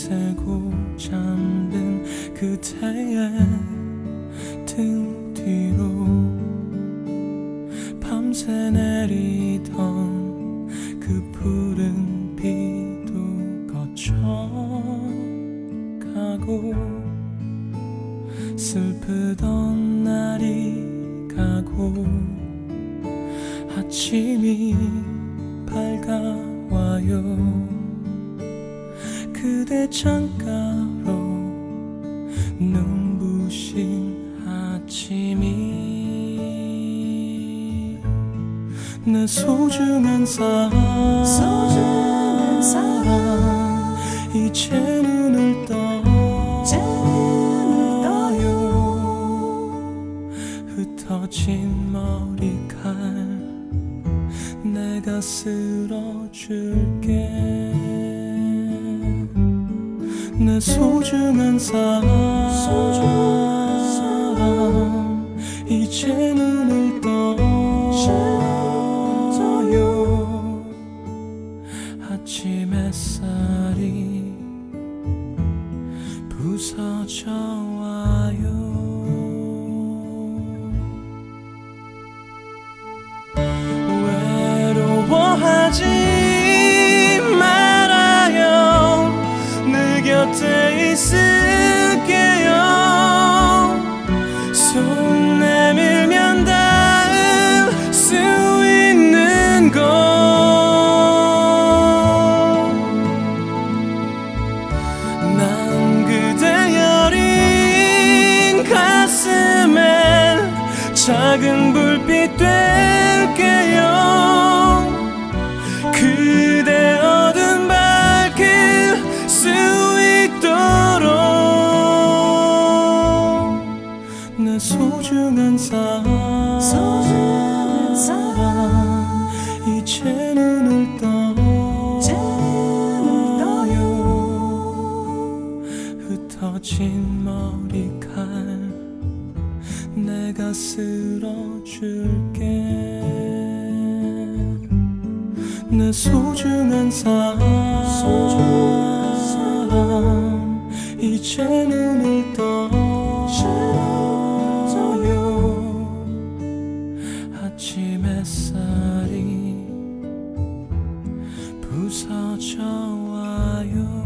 밤새고 잠든 그대의 등 뒤로 밤새 내리던 그 푸른 비도 거쳐가고 슬프던 날이 가고 아침이 밝아와요. 그대 창가로 눈부신 아침이 내 소중한 사람 이제 눈을 떠요. 흩어진 머리칼 내가 쓸어줄게. 내 소중한 사람 이제 눈을 떠요. 아침 햇살이 부서져 와요. 외로워하지 말아요. 내 곁에 있을게요. 손 내밀면 닿을 수 있는 곳. 난 그대 여린 가슴에 작은 불빛 될게요. 그대 어둠 밝힐 수 있도록. 내 소중한 사람 이제 눈을 떠요. 흩어진 머리칼 내가 쓸어줄게. 내 소중한 사람 이제 눈을 떠요. 아침 햇살이 부서져 와요.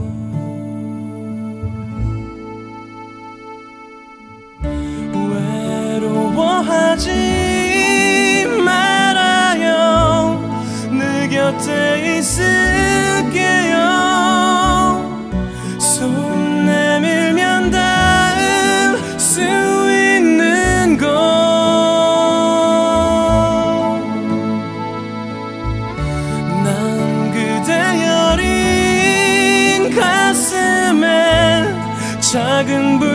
외로워하지 말아요. 내 곁에 있을게요. 손 내밀면 닿을 수 있는 곳. 난 그대 여린 가슴에 작은 불